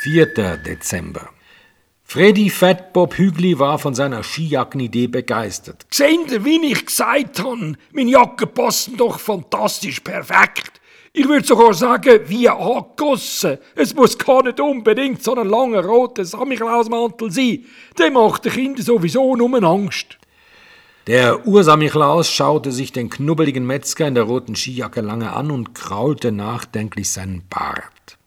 4. Dezember. Freddy Fettbob Hügli war von seiner Skijackenidee begeistert. Seht ihr, wie ich gesagt habe, meine Jacken passen doch fantastisch perfekt. Ich würde sogar sagen, wie angegossen. Es muss gar nicht unbedingt so ein langer roter Samichlausmantel sein. Der macht den Kindern sowieso nur Angst. Der Ursamichlaus schaute sich den knubbeligen Metzger in der roten Skijacke lange an und kraulte nachdenklich seinen Bart.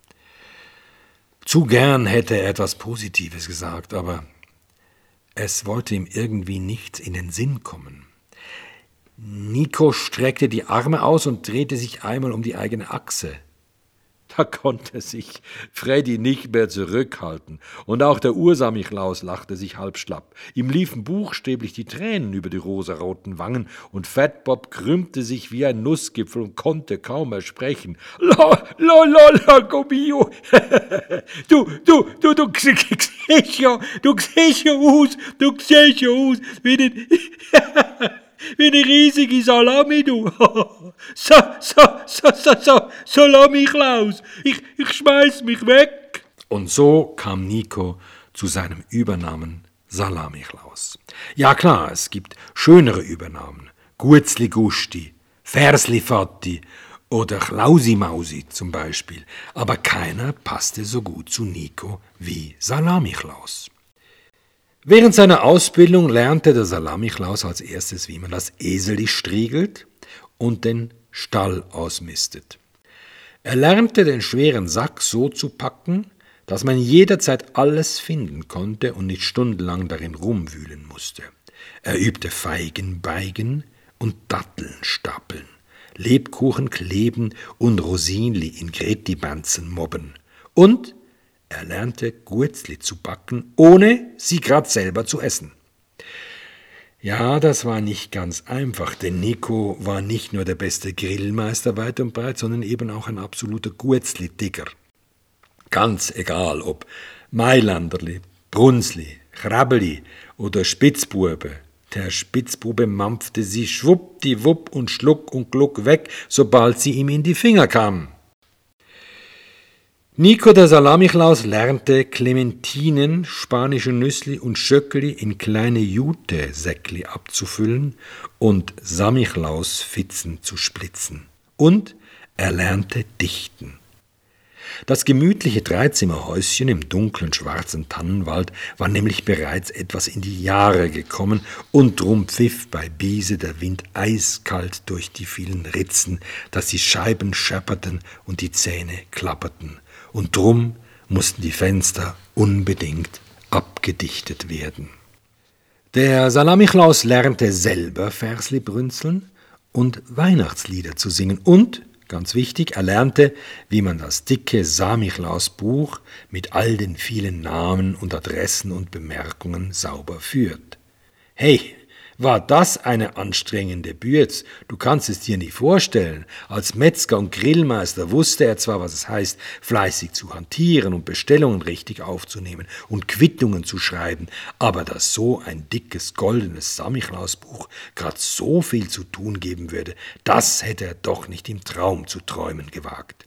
Zu gern hätte er etwas Positives gesagt, aber es wollte ihm irgendwie nichts in den Sinn kommen. Niko streckte die Arme aus und drehte sich einmal um die eigene Achse. Da konnte sich Freddy nicht mehr zurückhalten, und auch der Ursamichlaus lachte sich halb schlapp. Ihm liefen buchstäblich die Tränen über die rosaroten Wangen, und Fettbob krümmte sich wie ein Nussgipfel und konnte kaum mehr sprechen. La, Gobio, du siehst ja aus wie eine riesige Salami, du. Salami-Klaus, ich schmeiß mich weg. Und so kam Niko zu seinem Übernamen Salami-Klaus. Ja klar, es gibt schönere Übernamen. Guetzli-Gusti, Fersli-Fatti oder Klausi-Mausi zum Beispiel. Aber keiner passte so gut zu Niko wie Salami-Klaus. Während seiner Ausbildung lernte der Salami-Klaus als erstes, wie man das Eseli striegelt und den Stall ausmistet. Er lernte, den schweren Sack so zu packen, dass man jederzeit alles finden konnte und nicht stundenlang darin rumwühlen musste. Er übte Feigen beigen und Datteln stapeln, Lebkuchen kleben und Rosinli in Gretibanzen mobben. Und er lernte Guetzli zu backen, ohne sie grad selber zu essen. Ja, das war nicht ganz einfach, denn Niko war nicht nur der beste Grillmeister weit und breit, sondern eben auch ein absoluter Guetzli-Digger. Ganz egal, ob Mailanderli, Brunsli, Krabbeli oder Spitzbube. Der Spitzbube mampfte sie schwuppdiwupp und schluck und gluck weg, sobald sie ihm in die Finger kam. Niko der Salami-Klaus lernte Clementinen, spanische Nüssli und Schöckli in kleine Jute-Säckli abzufüllen und Samichlaus-Fitzen zu splitzen. Und er lernte dichten. Das gemütliche Dreizimmerhäuschen im dunklen schwarzen Tannenwald war nämlich bereits etwas in die Jahre gekommen, und drum pfiff bei Biese der Wind eiskalt durch die vielen Ritzen, dass die Scheiben schepperten und die Zähne klapperten. Und drum mussten die Fenster unbedingt abgedichtet werden. Der Salami-Klaus lernte selber Versli brünzeln und Weihnachtslieder zu singen und, ganz wichtig, er lernte, wie man das dicke Samichlaus-Buch mit all den vielen Namen und Adressen und Bemerkungen sauber führt. Hey, war das eine anstrengende Bürz? Du kannst es dir nicht vorstellen. Als Metzger und Grillmeister wusste er zwar, was es heißt, fleißig zu hantieren und Bestellungen richtig aufzunehmen und Quittungen zu schreiben, aber dass so ein dickes, goldenes Samichlaus-Buch grad so viel zu tun geben würde, das hätte er doch nicht im Traum zu träumen gewagt.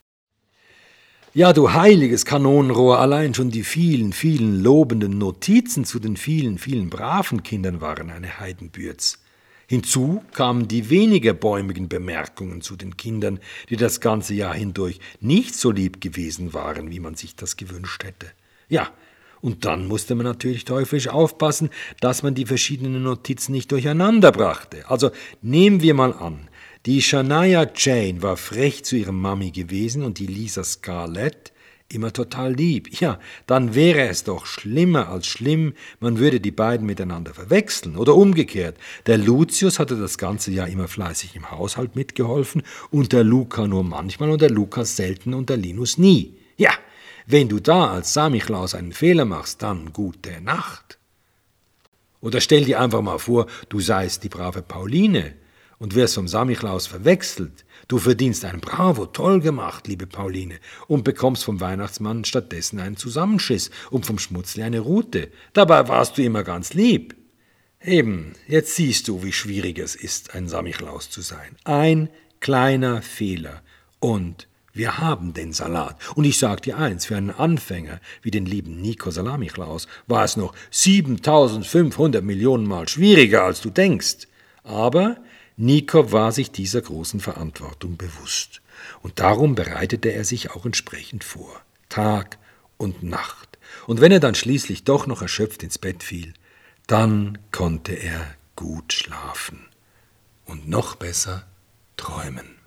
Ja, du heiliges Kanonenrohr, allein schon die vielen, vielen lobenden Notizen zu den vielen, vielen braven Kindern waren eine Heidenbürz. Hinzu kamen die weniger bäumigen Bemerkungen zu den Kindern, die das ganze Jahr hindurch nicht so lieb gewesen waren, wie man sich das gewünscht hätte. Ja, und dann musste man natürlich teuflisch aufpassen, dass man die verschiedenen Notizen nicht durcheinander brachte. Also nehmen wir mal an, die Shania Jane war frech zu ihrer Mami gewesen und die Lisa Scarlett immer total lieb. Ja, dann wäre es doch schlimmer als schlimm, man würde die beiden miteinander verwechseln. Oder umgekehrt, der Lucius hatte das ganze Jahr immer fleißig im Haushalt mitgeholfen und der Luca nur manchmal und der Lukas selten und der Linus nie. Ja, wenn du da als Samichlaus einen Fehler machst, dann gute Nacht. Oder stell dir einfach mal vor, du seist die brave Pauline und wirst vom Samichlaus verwechselt. Du verdienst ein Bravo, toll gemacht, liebe Pauline, und bekommst vom Weihnachtsmann stattdessen einen Zusammenschiss und vom Schmutzli eine Rute. Dabei warst du immer ganz lieb. Eben, jetzt siehst du, wie schwierig es ist, ein Samichlaus zu sein. Ein kleiner Fehler und wir haben den Salat. Und ich sag dir eins, für einen Anfänger wie den lieben Nico Salamiklaus war es noch 7500 Millionen Mal schwieriger, als du denkst. Aber Nico war sich dieser großen Verantwortung bewusst. Und darum bereitete er sich auch entsprechend vor, Tag und Nacht. Und wenn er dann schließlich doch noch erschöpft ins Bett fiel, dann konnte er gut schlafen und noch besser träumen.